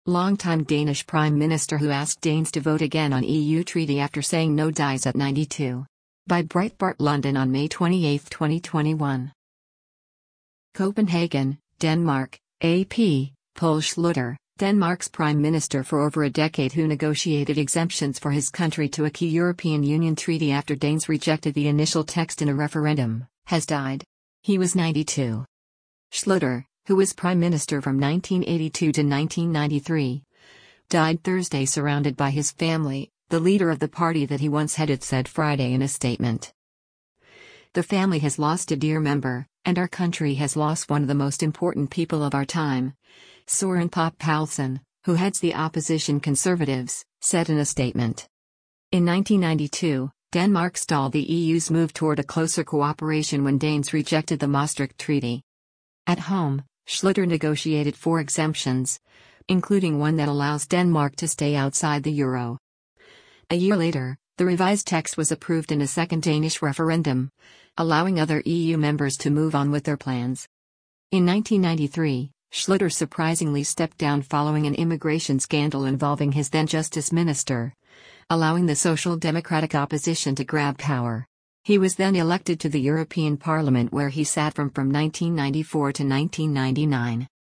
Longtime Danish Prime Minister who asked Danes to vote again on EU treaty after saying no dies at 92. By Breitbart London on May 28, 2021. Copenhagen, Denmark, AP, Poul Schlüter, Denmark's Prime Minister for over a decade who negotiated exemptions for his country to a key European Union treaty after Danes rejected the initial text in a referendum, has died. He was 92. Schlüter, who was Prime Minister from 1982 to 1993, died Thursday surrounded by his family, the leader of the party that he once headed said Friday in a statement. The family has lost a dear member, and our country has lost one of the most important people of our time, Søren Pape Poulsen, who heads the opposition Conservatives, said in a statement. In 1992, Denmark stalled the EU's move toward a closer cooperation when Danes rejected the Maastricht Treaty. At home, Schlüter negotiated 4 exemptions, including one that allows Denmark to stay outside the euro. A year later, the revised text was approved in a second Danish referendum, allowing other EU members to move on with their plans. In 1993, Schlüter surprisingly stepped down following an immigration scandal involving his then Justice Minister, allowing the Social Democratic opposition to grab power. He was then elected to the European Parliament where he sat from 1994 to 1999.